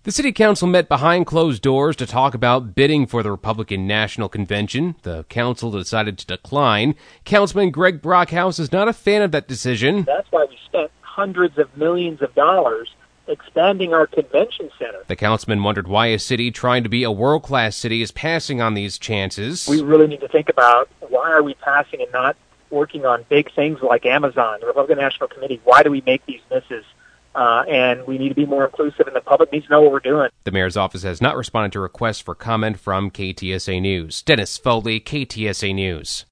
The city council met behind closed doors to talk about bidding for the Republican National Convention. The council decided to decline. Councilman Greg Brockhouse is not a fan of that decision. That's why we spent hundreds of millions of dollars expanding our convention center. The councilman wondered why a city trying to be a world-class city is passing on these chances. We really need to think about why are we passing and not working on big things like Amazon, the Republican National Committee. Why do we make these misses? And we need to be more inclusive, and the public needs to know what we're doing. The mayor's office has not responded to requests for comment from KTSA News. Dennis Foley, KTSA News.